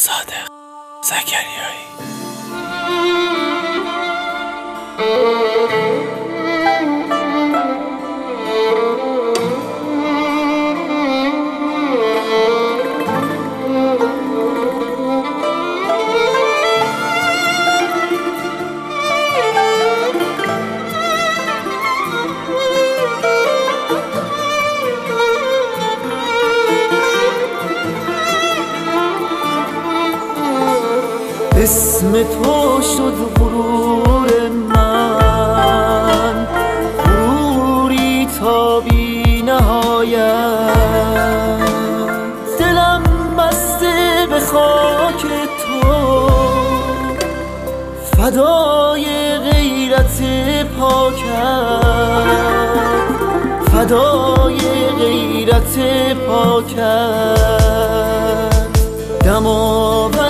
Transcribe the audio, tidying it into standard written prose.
صادق زکریایی. اسم تو شد غرور من، غروری تا بی نهایت. دلم بسته به خاک تو، فدای غیرت پاکت، فدای غیرت پاکت. دماوند